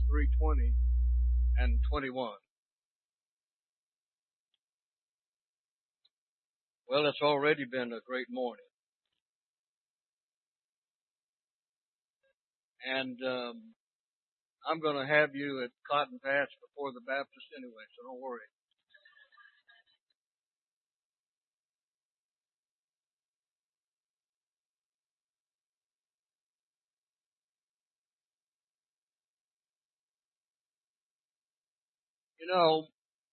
3:20 and 21. Well, it's already been a great morning. And I'm going to have you at Cotton Patch before the Baptist anyway, so don't worry. You know,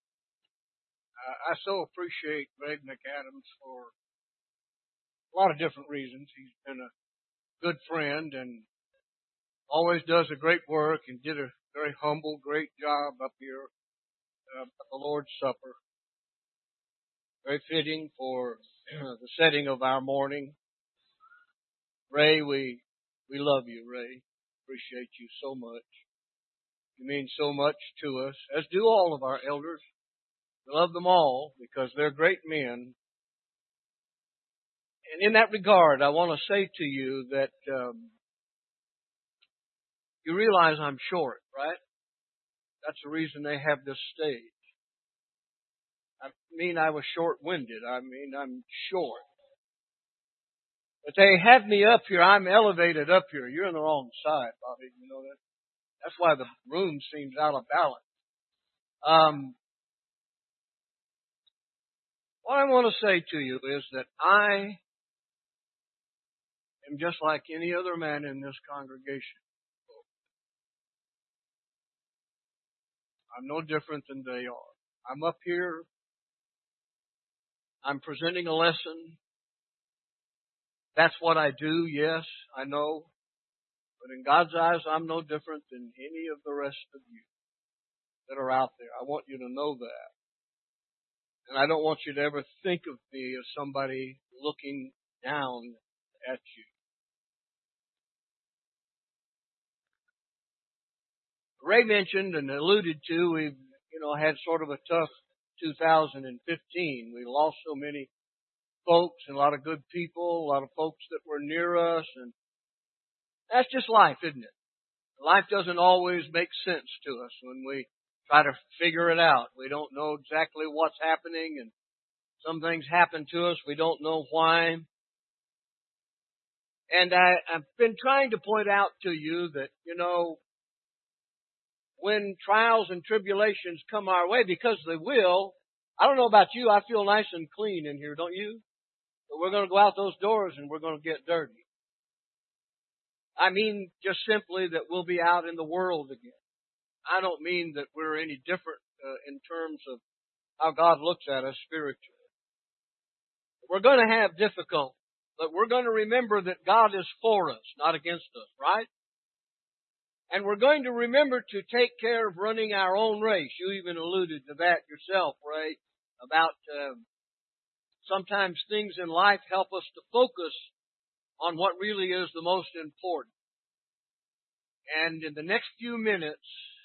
I so appreciate Greg McAdams for a lot of different reasons. He's been a good friend and always does a great work and did a very humble, great job up here at the Lord's Supper. Very fitting for the setting of our morning. Ray, we love you, Ray. Appreciate you so much. You mean so much to us, as do all of our elders. We love them all because they're great men. And in that regard, I want to say to you that you realize I'm short, right? That's the reason they have this stage. I mean I was short-winded. I mean I'm short. But they have me up here. I'm elevated up here. You're on the wrong side, Bobby. You know that? That's why the room seems out of balance. What I want to say to you is that I am just like any other man in this congregation. I'm no different than they are. I'm up here. I'm presenting a lesson. That's what I do, yes, I know. But in God's eyes, I'm no different than any of the rest of you that are out there. I want you to know that. And I don't want you to ever think of me as somebody looking down at you. Ray mentioned and alluded to, we've, had sort of a tough 2015. We lost so many folks and a lot of good people, a lot of folks that were near us, and that's just life, isn't it? Life doesn't always make sense to us when we try to figure it out. We don't know exactly what's happening, and some things happen to us. We don't know why. And I've been trying to point out to you that, when trials and tribulations come our way, because they will, I don't know about you, I feel nice and clean in here, don't you? But we're going to go out those doors and we're going to get dirty. I mean just simply that we'll be out in the world again. I don't mean that we're any different in terms of how God looks at us spiritually. We're going to have difficulty, but we're going to remember that God is for us, not against us, right? And we're going to remember to take care of running our own race. You even alluded to that yourself, Ray, about sometimes things in life help us to focus on what really is the most important. And in the next few minutes,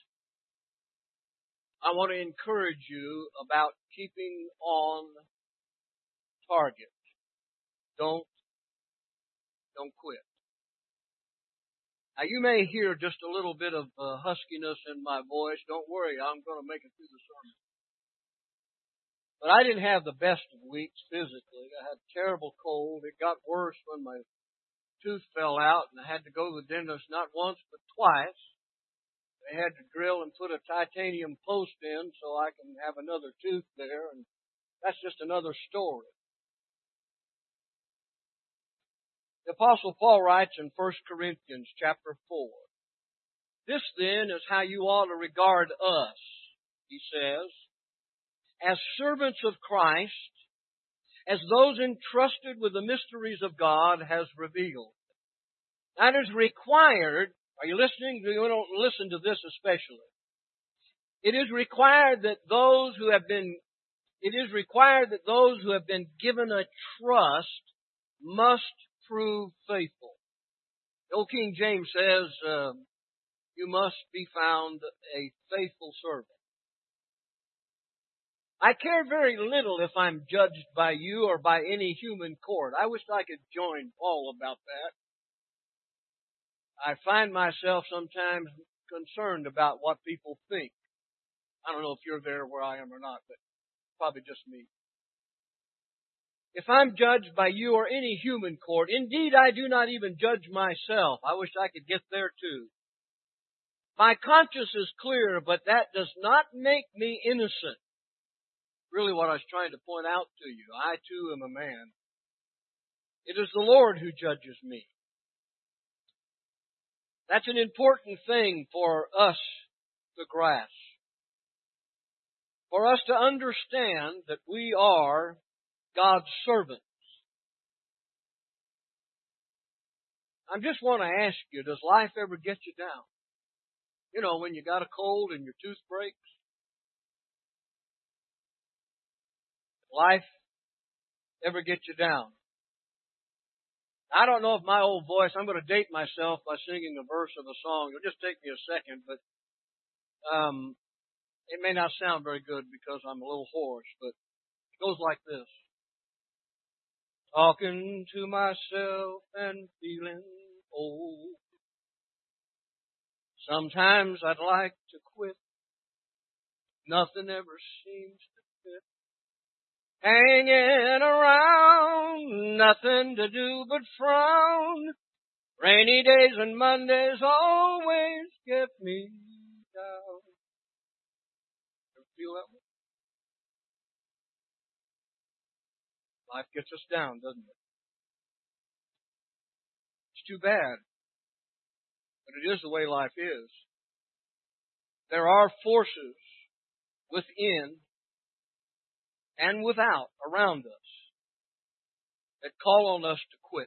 I want to encourage you about keeping on target. Don't quit. Now, you may hear just a little bit of huskiness in my voice. Don't worry, I'm going to make it through the sermon. But I didn't have the best of weeks physically. I had a terrible cold. It got worse when my tooth fell out, and I had to go to the dentist not once but twice. They had to drill and put a titanium post in so I can have another tooth there, and that's just another story. The Apostle Paul writes in 1 Corinthians chapter 4, "This then is how you ought to regard us," he says, "as servants of Christ, as those entrusted with the mysteries of God has revealed." That is required. Are you listening? Do you want to listen to this especially? It is required that those who have been given a trust must prove faithful. The old King James says, "You must be found a faithful servant." I care very little if I'm judged by you or by any human court. I wish I could join Paul about that. I find myself sometimes concerned about what people think. I don't know if you're there where I am or not, but probably just me. If I'm judged by you or any human court, indeed I do not even judge myself. I wish I could get there too. My conscience is clear, but that does not make me innocent. Really what I was trying to point out to you. I too am a man. It is the Lord who judges me. That's an important thing for us to grasp. For us to understand that we are God's servants. I just want to ask you, does life ever get you down? You know, when you got a cold and your tooth breaks? Life ever get you down? I don't know if my old voice, I'm going to date myself by singing a verse of a song. It'll just take me a second, but it may not sound very good because I'm a little hoarse, but it goes like this. Talking to myself and feeling old. Sometimes I'd like to quit. Nothing ever seems to fit. Hanging around, nothing to do but frown. Rainy days and Mondays always get me down. Ever feel that way? Life gets us down, doesn't it? It's too bad. But it is the way life is. There are forces within and without around us that call on us to quit.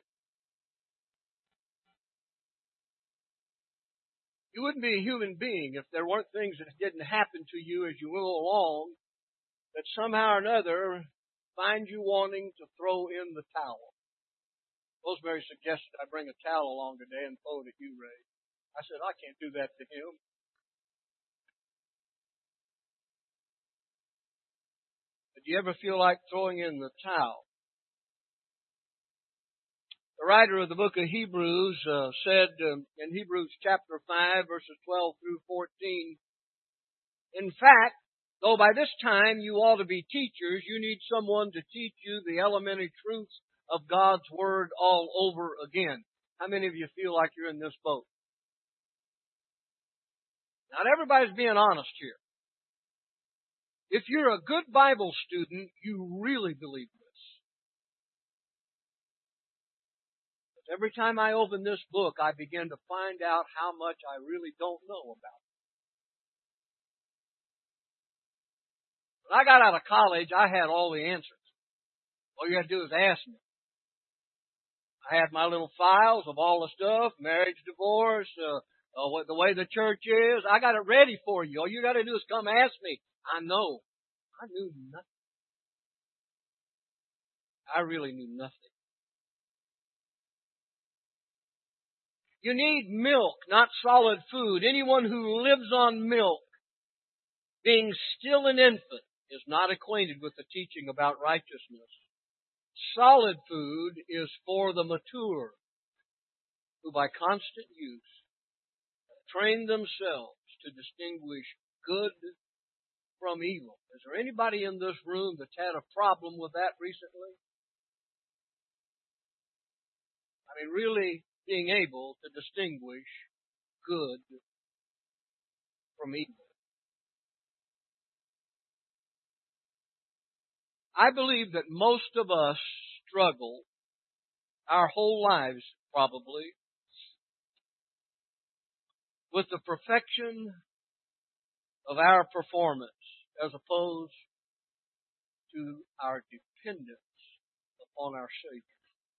You wouldn't be a human being if there weren't things that didn't happen to you as you went along that somehow or another find you wanting to throw in the towel. Rosemary suggested I bring a towel along today and throw it at you, Ray. I said, I can't do that to him. But do you ever feel like throwing in the towel? The writer of the book of Hebrews said in Hebrews chapter 5, verses 12 through 14, in fact, though by this time you ought to be teachers, you need someone to teach you the elementary truths of God's Word all over again. How many of you feel like you're in this boat? Not everybody's being honest here. If you're a good Bible student, you really believe this. But every time I open this book, I begin to find out how much I really don't know about it. When I got out of college, I had all the answers. All you had to do was ask me. I had my little files of all the stuff, marriage, divorce, the way the church is. I got it ready for you. All you got to do is come ask me. I know. I knew nothing. I really knew nothing. You need milk, not solid food. Anyone who lives on milk, being still an infant, is not acquainted with the teaching about righteousness. Solid food is for the mature, who by constant use train themselves to distinguish good from evil. Is there anybody in this room that's had a problem with that recently? I mean, really being able to distinguish good from evil. I believe that most of us struggle our whole lives, probably, with the perfection of our performance as opposed to our dependence upon our Savior.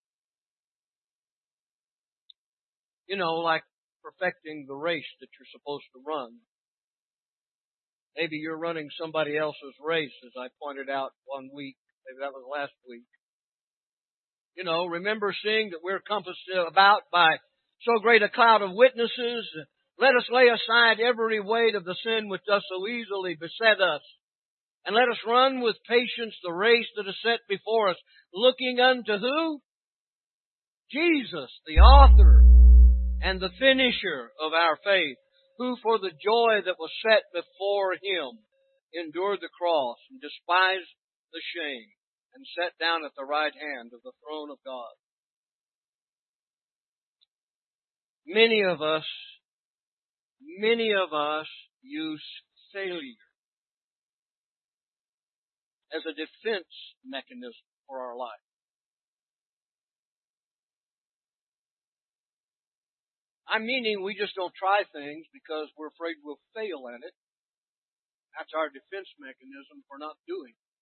You know, like perfecting the race that you're supposed to run. Maybe you're running somebody else's race, as I pointed out one week. Maybe that was last week. You know, remember seeing that we're compassed about by so great a cloud of witnesses. Let us lay aside every weight of the sin which does so easily beset us. And let us run with patience the race that is set before us, looking unto who? Jesus, the author and the finisher of our faith, who for the joy that was set before him endured the cross and despised the shame and sat down at the right hand of the throne of God. Many of us use failure as a defense mechanism for our life. I'm meaning we just don't try things because we're afraid we'll fail at it. That's our defense mechanism for not doing it.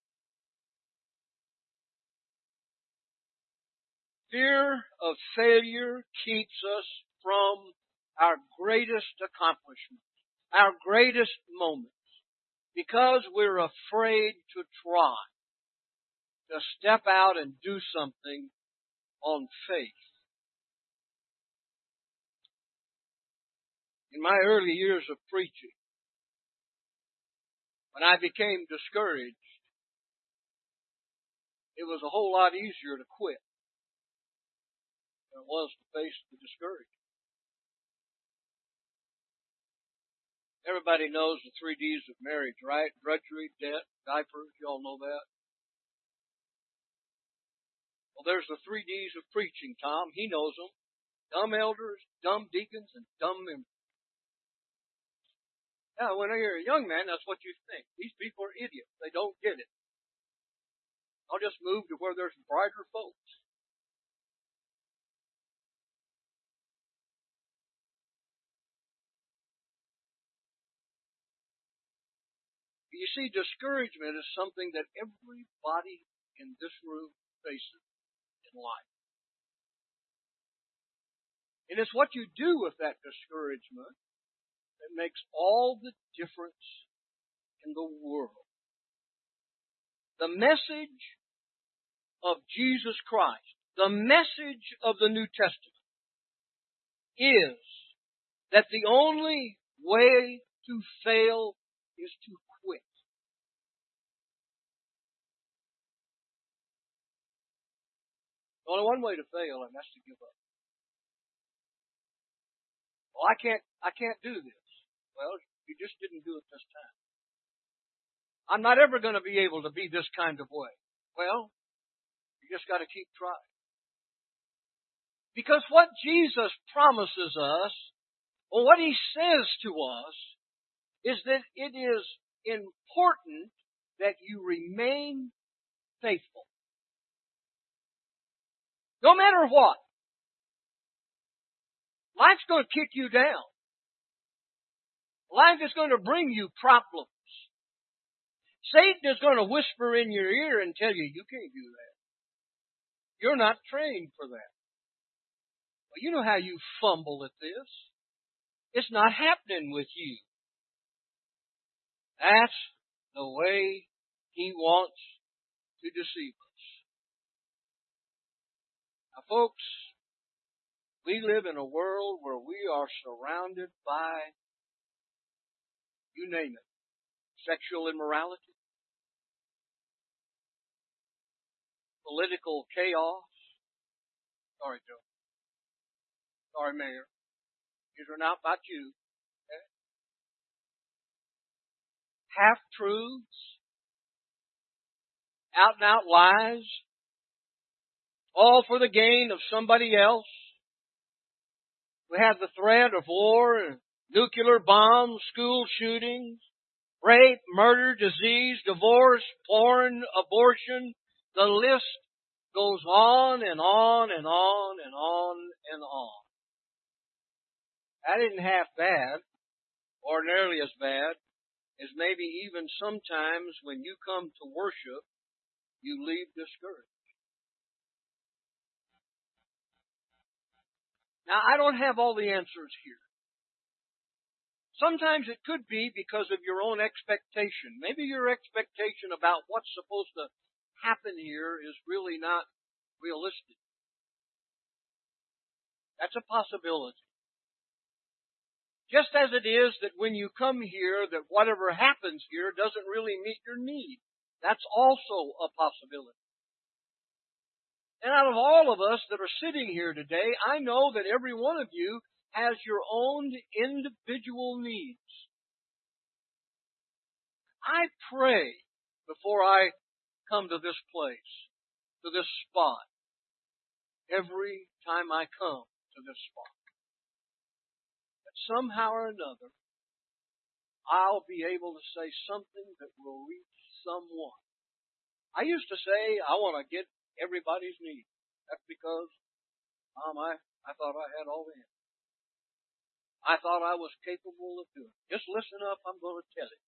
Fear of failure keeps us from our greatest accomplishments, our greatest moments, because we're afraid to try, to step out and do something on faith. In my early years of preaching, when I became discouraged, it was a whole lot easier to quit than it was to face the discouragement. Everybody knows the 3 D's of marriage, right? Drudgery, debt, diapers. You all know that. Well, there's the 3 D's of preaching, Tom. He knows them. Dumb elders, dumb deacons, and dumb members. Now, when you're a young man, that's what you think. These people are idiots. They don't get it. I'll just move to where there's brighter folks. You see, discouragement is something that everybody in this room faces in life. And it's what you do with that discouragement that makes all the difference in the world. The message of Jesus Christ, the message of the New Testament, is that the only way to fail is to quit. Only one way to fail, and that's to give up. Well, I can't do this. Well, you just didn't do it this time. I'm not ever going to be able to be this kind of way. Well, you just got to keep trying. Because what Jesus promises us, or what He says to us, is that it is important that you remain faithful. No matter what. Life's going to kick you down. Life is going to bring you problems. Satan is going to whisper in your ear and tell you, you can't do that. You're not trained for that. Well, you know how you fumble at this. It's not happening with you. That's the way he wants to deceive us. Now, folks, we live in a world where we are surrounded by, you name it, sexual immorality, political chaos. Sorry, Joe. Sorry, Mayor. These are not about you. Okay? Half-truths, out-and-out lies, all for the gain of somebody else. We have the threat of war, nuclear bombs, school shootings, rape, murder, disease, divorce, porn, abortion. The list goes on and on and on and on and on. That isn't half bad, or nearly as bad as maybe even sometimes when you come to worship, you leave discouraged. Now, I don't have all the answers here. Sometimes it could be because of your own expectation. Maybe your expectation about what's supposed to happen here is really not realistic. That's a possibility. Just as it is that when you come here, that whatever happens here doesn't really meet your need. That's also a possibility. And out of all of us that are sitting here today, I know that every one of you has your own individual needs. I pray before I come to this place, to this spot, every time I come to this spot, that somehow or another I'll be able to say something that will reach someone. I used to say I want to get everybody's needs. That's because I thought I had all the answers. I thought I was capable of doing it. Just listen up, I'm going to tell it.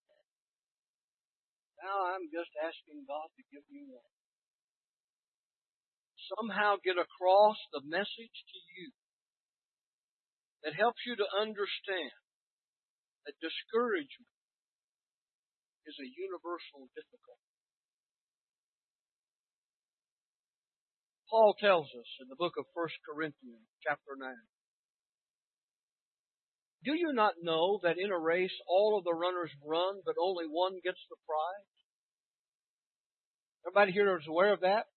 Now I'm just asking God to give me one. Somehow get across the message to you that helps you to understand that discouragement is a universal difficulty. Paul tells us in the book of 1 Corinthians, chapter 9, do you not know that in a race all of the runners run, but only one gets the prize? Everybody here is aware of that?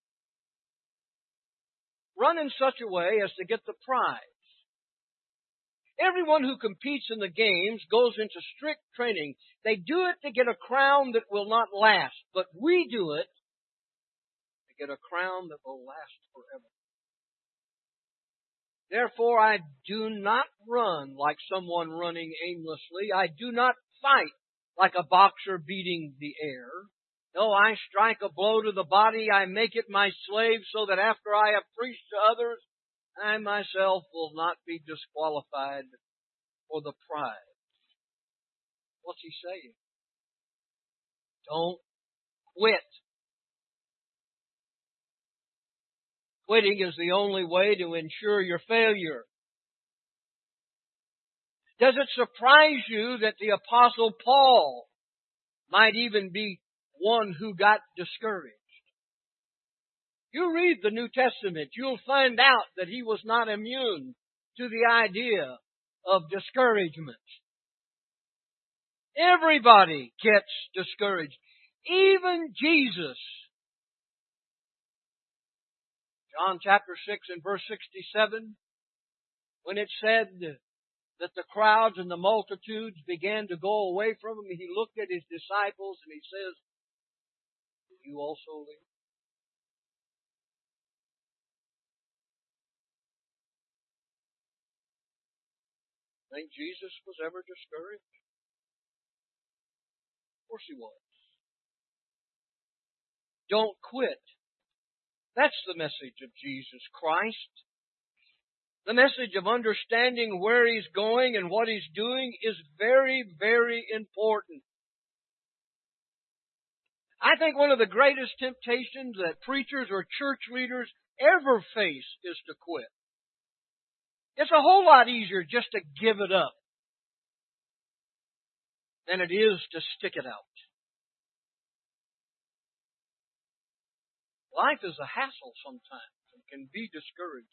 Run in such a way as to get the prize. Everyone who competes in the games goes into strict training. They do it to get a crown that will not last, but we do it to get a crown that will last forever. Therefore, I do not run like someone running aimlessly. I do not fight like a boxer beating the air. No, I strike a blow to the body. I make it my slave so that after I have preached to others, I myself will not be disqualified for the prize. What's he saying? Don't quit. Quitting is the only way to ensure your failure. Does it surprise you that the Apostle Paul might even be one who got discouraged? You read the New Testament, you'll find out that he was not immune to the idea of discouragement. Everybody gets discouraged. Even Jesus. John chapter 6 and verse 67, when it said that the crowds and the multitudes began to go away from him, he looked at his disciples and he says, will you also leave? Think Jesus was ever discouraged? Of course he was. Don't quit. That's the message of Jesus Christ. The message of understanding where He's going and what He's doing is very, very important. I think one of the greatest temptations that preachers or church leaders ever face is to quit. It's a whole lot easier just to give it up than it is to stick it out. Life is a hassle sometimes and can be discouraging.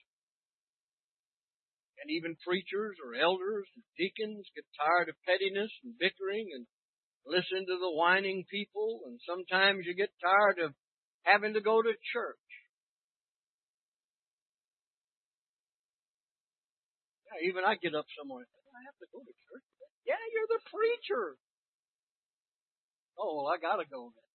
And even preachers or elders and deacons get tired of pettiness and bickering and listen to the whining people, and sometimes you get tired of having to go to church. Yeah, even I get up somewhere and say, I have to go to church today. Yeah, you're the preacher. Oh, well, I got to go then.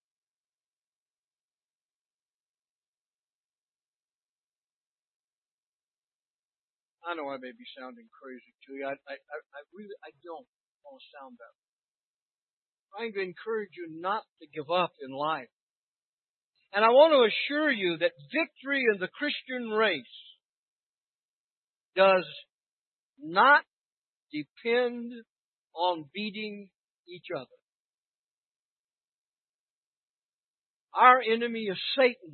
I know I may be sounding crazy to you. I really don't want to sound that way. I'm trying to encourage you not to give up in life. And I want to assure you that victory in the Christian race does not depend on beating each other. Our enemy is Satan.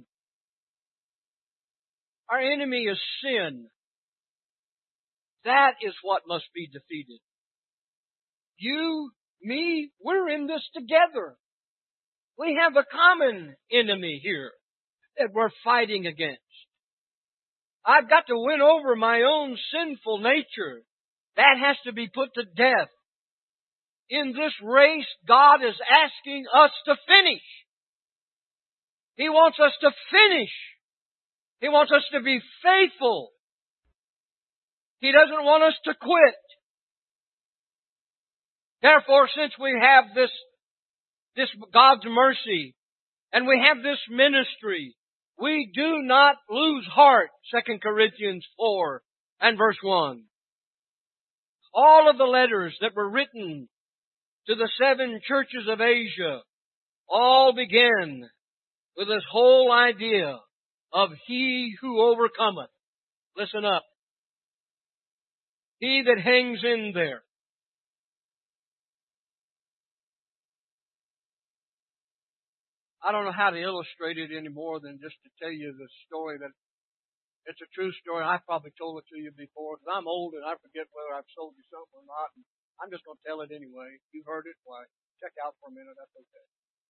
Our enemy is sin. That is what must be defeated. You, me, we're in this together. We have a common enemy here that we're fighting against. I've got to win over my own sinful nature. That has to be put to death. In this race, God is asking us to finish. He wants us to finish. He wants us to be faithful. He doesn't want us to quit. Therefore, since we have this God's mercy, and we have this ministry, we do not lose heart. 2 Corinthians 4 and verse 1. All of the letters that were written to the 7 churches of Asia all begin with this whole idea of He who overcometh. Listen up. He that hangs in there. I don't know how to illustrate it any more than just to tell you the story that it's a true story. I've probably told it to you before because I'm old and I forget whether I've told you something or not. And I'm just going to tell it anyway. If you've heard it, why, check out for a minute. That's okay.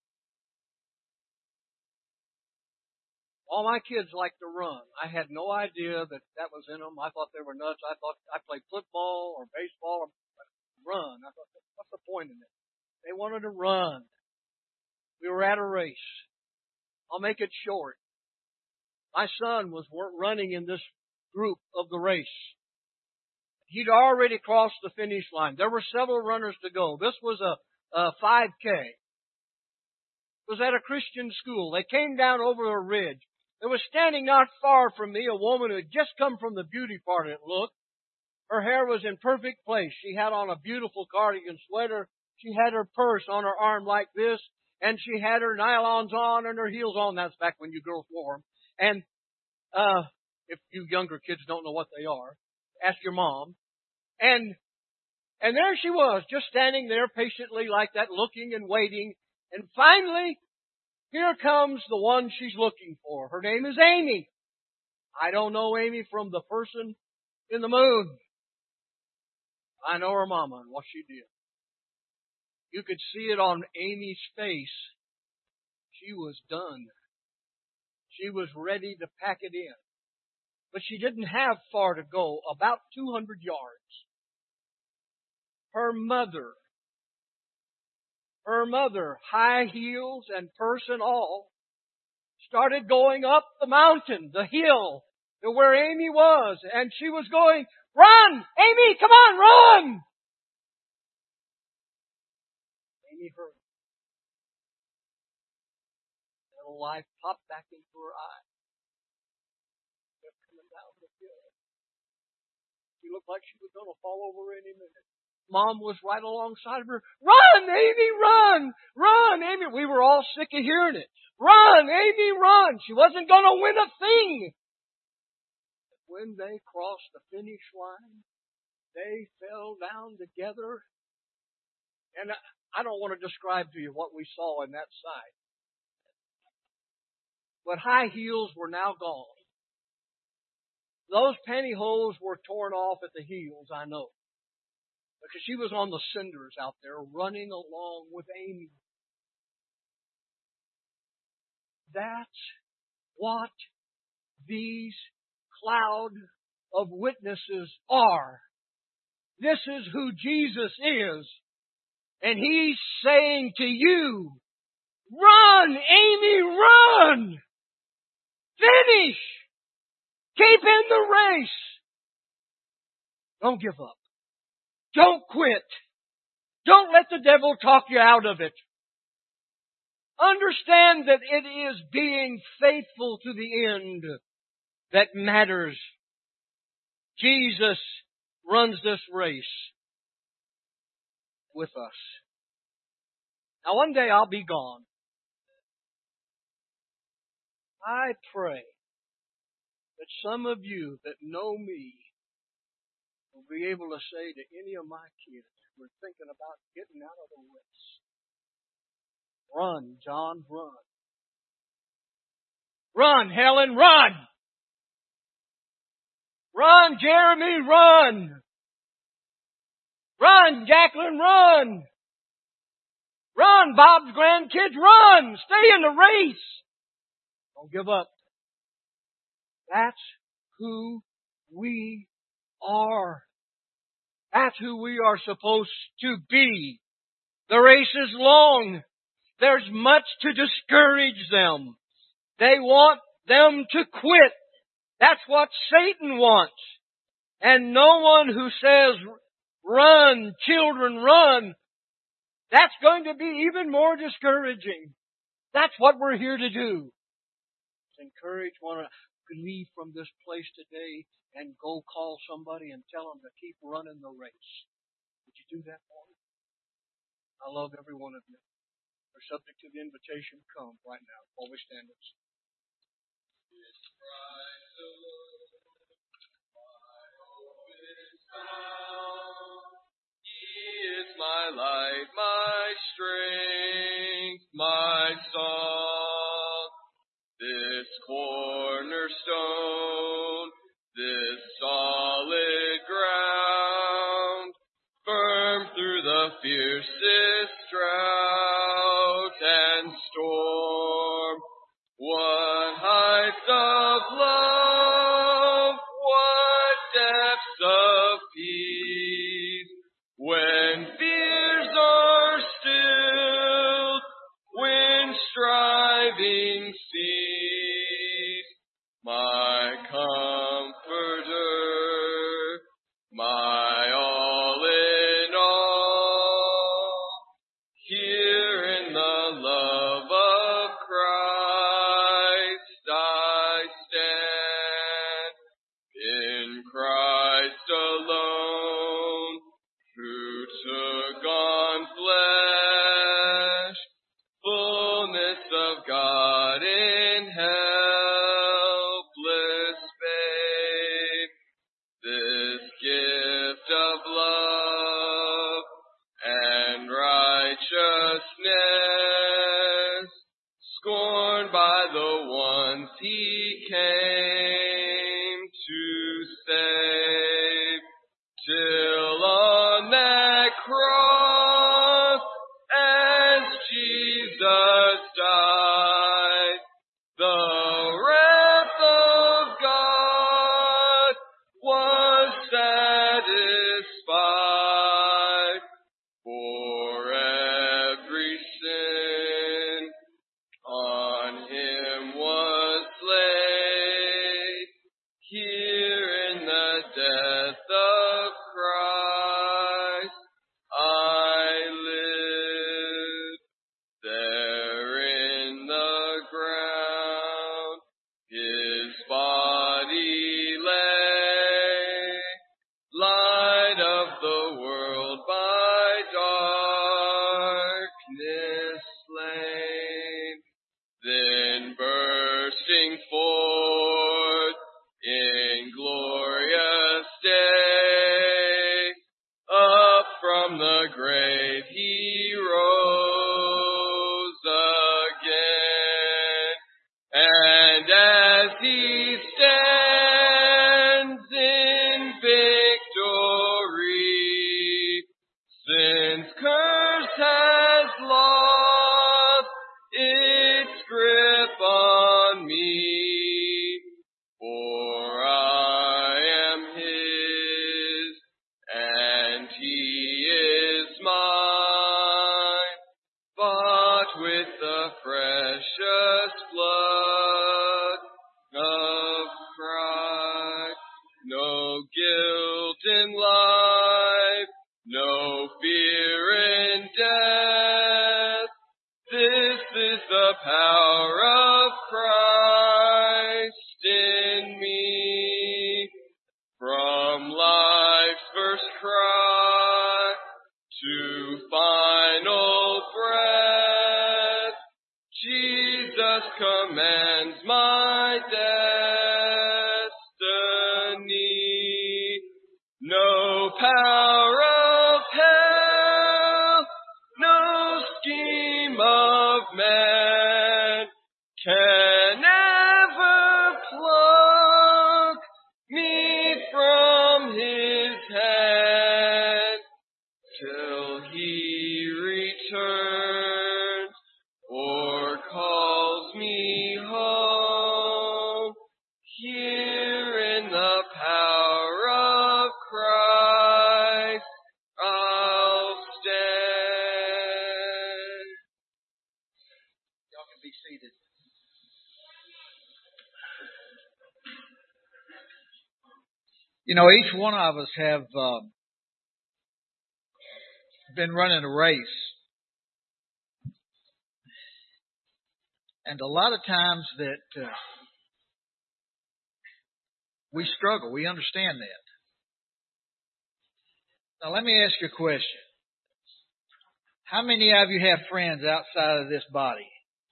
All my kids like to run. I had no idea that was in them. I thought they were nuts. I thought I played football or baseball or run. I thought, what's the point in it? They wanted to run. We were at a race. I'll make it short. My son was running in this group of the race. He'd already crossed the finish line. There were several runners to go. This was a 5K. It was at a Christian school. They came down over a ridge. There was standing not far from me a woman who had just come from the beauty parlor, it looked. Her hair was in perfect place. She had on a beautiful cardigan sweater. She had her purse on her arm like this. And she had her nylons on and her heels on. That's back when you girls wore them. And if you younger kids don't know what they are, ask your mom. And there she was, just standing there patiently like that, looking and waiting. And finally, here comes the one she's looking for. Her name is Amy. I don't know Amy from the person in the moon. I know her mama and what she did. You could see it on Amy's face. She was done. She was ready to pack it in. But she didn't have far to go, about 200 yards. Her mother, high heels and purse and all, started going up the mountain, the hill, to where Amy was. And she was going, "Run! Amy, come on, run!" Amy heard. Little life popped back into her eye. Kept coming down the hill. She looked like she was going to fall over any minute. Mom was right alongside of her. "Run, Amy, run! Run, Amy!" We were all sick of hearing it. "Run, Amy, run!" She wasn't going to win a thing. But when they crossed the finish line, they fell down together. And I don't want to describe to you what we saw in that sight. But high heels were now gone. Those pantyhose were torn off at the heels, I know. Because she was on the cinders out there running along with Amy. That's what these cloud of witnesses are. This is who Jesus is. And He's saying to you, "Run, Amy, run! Finish! Keep in the race! Don't give up. Don't quit. Don't let the devil talk you out of it. Understand that it is being faithful to the end that matters. Jesus runs this race with us. Now one day I'll be gone. I pray that some of you that know me will be able to say to any of my kids who are thinking about getting out of the race, "Run, John, run. Run, Helen, run. Run, Jeremy, run. Run, Jacqueline, run. Run, Bob's grandkids, run. Stay in the race. Don't give up." That's who we are. That's who we are supposed to be. The race is long. There's much to discourage them. They want them to quit. That's what Satan wants. And no one who says, run, children, run, that's going to be even more discouraging. That's what we're here to do. Encourage one another. Leave from this place today and go call somebody and tell them to keep running the race. Would you do that for me? I love every one of you. They're subject to the invitation to come right now while we stand and sing. He is my light, my strength, my song. This cornerstone, this solid ground, firm through the fiercest drought and storm. What heights of love, what depths of peace, when fears are stilled, when striving cease. My comforter, my all in all, here in the love of Christ I stand. In Christ alone, who took on flesh, fullness of God in helpless babe, this gift of love and righteousness, scorned by the ones he came to save, till on that cross, as Jesus died, the wrath of God was satisfied. For every sin on him was laid, here in the death of Christ I live. There in the ground his body lay, light of the world by darkness slain. Then bursting forth in glorious day, up from the grave he rose again. And as he stands in victory, sin's curse has lost its grip on me, for I am his, and he is mine, bought with the precious blood of Christ. No guilt in life, no fear in death. This is the power of Christ in me. From life's first cry to final breath, Jesus commands my destiny. No power of hell, no scheme of man can ever pluck me from his hand till he returns or calls me home. Here in the power of Christ I'll stand. Y'all can be seated. You know, each one of us have been running a race. And a lot of times that we struggle. We understand that. Now, let me ask you a question. How many of you have friends outside of this body?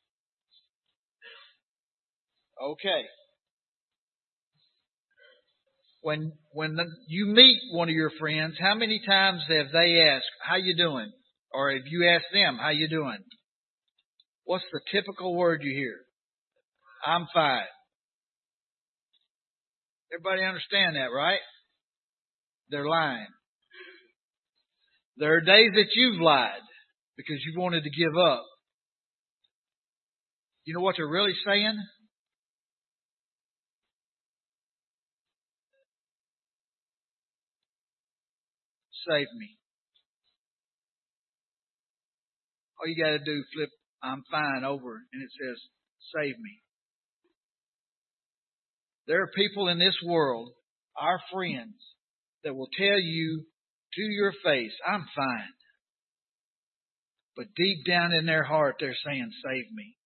Okay. When you meet one of your friends, how many times have they asked, how you doing? Or have you asked them, how you doing? What's the typical word you hear? I'm fine. Everybody understand that, right? They're lying. There are days that you've lied because you wanted to give up. You know what they're really saying? Save me. All you got to do, flip I'm fine over, and it says, save me. There are people in this world, our friends, that will tell you to your face, I'm fine. But deep down in their heart, they're saying, save me.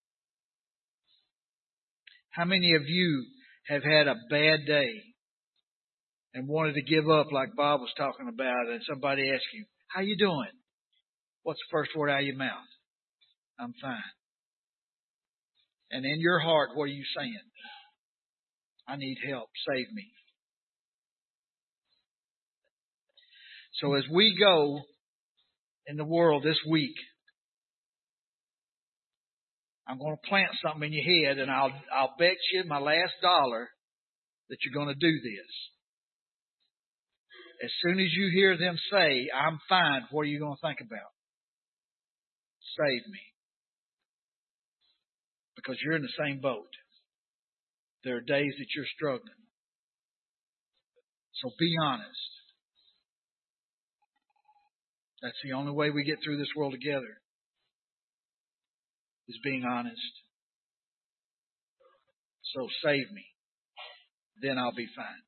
How many of you have had a bad day and wanted to give up like Bob was talking about, and somebody asks you, how you doing? What's the first word out of your mouth? I'm fine. And in your heart, what are you saying? I need help. Save me. So as we go in the world this week, I'm going to plant something in your head, and I'll bet you my last dollar that you're going to do this. As soon as you hear them say, I'm fine, what are you going to think about? Save me. Because you're in the same boat. There are days that you're struggling. So be honest. That's the only way we get through this world together, is being honest. So save me. Then I'll be fine.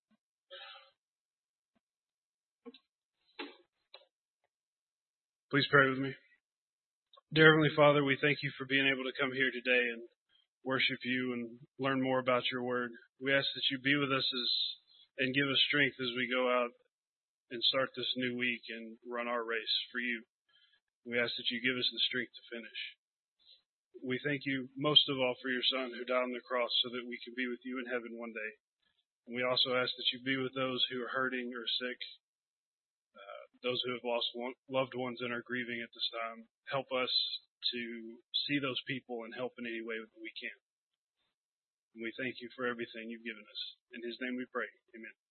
Please pray with me. Dear Heavenly Father, we thank you for being able to come here today and worship you and learn more about your word. We ask that you be with us and give us strength as we go out and start this new week and run our race for you. We ask that you give us the strength to finish. We thank you most of all for your Son who died on the cross so that we can be with you in heaven one day. And we also ask that you be with those who are hurting or sick, those who have lost loved ones and are grieving at this time. Help us to see those people and help in any way that we can. And we thank you for everything you've given us. In his name we pray. Amen.